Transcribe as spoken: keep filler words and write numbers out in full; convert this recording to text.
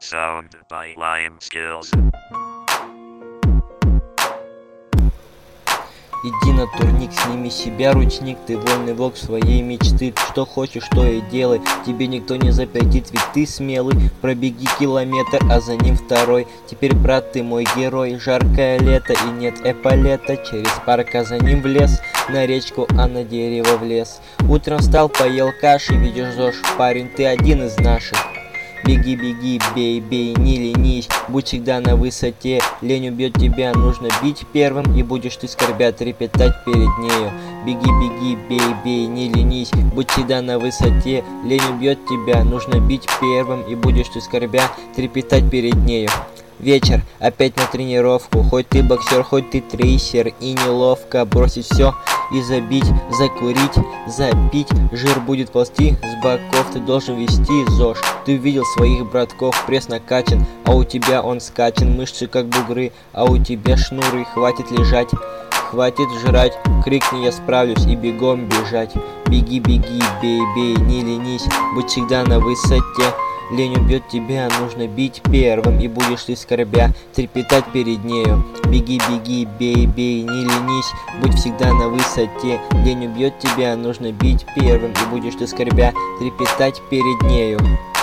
Sound by Lion Skills. Иди на турник, сними с себя ручник, ты вольный волк своей мечты. Что хочешь, то и делай, тебе никто не запретит, ведь ты смелый. Пробеги километр, а за ним второй. Теперь, брат, ты мой герой. Жаркое лето и нет эполета. Через парк, а за ним в лес. На речку, а на дерево в лес. Утром встал, поел каши, видишь ЗОЖ. Парень, ты один из наших. Беги, беги, бей, бей, не ленись, будь всегда на высоте. Лень убьет тебя, нужно бить первым, и будешь ты скорбя трепетать перед нею. Беги, беги, бей, бей, не ленись, будь всегда на высоте. Лень убьет тебя, нужно бить первым, и будешь ты скорбя трепетать перед нею. Вечер, опять на тренировку, хоть ты боксер, хоть ты трейсер, и неловко бросить все и забить, закурить, запить. Жир будет ползти с боков, ты должен вести ЗОЖ. Ты увидел своих братков, пресс накачан, а у тебя он скачан, мышцы как бугры, а у тебя шнуры. Хватит лежать, хватит жрать, крикни, я справлюсь, и бегом бежать. Беги, беги, бей, бей, не ленись, будь всегда на высоте. Лень убьет тебя, нужно бить первым, и будешь ты скорбя трепетать перед нею. Беги, беги, бей, бей, не ленись, будь всегда на высоте. Лень убьет тебя, нужно бить первым, и будешь ты скорбя трепетать перед нею.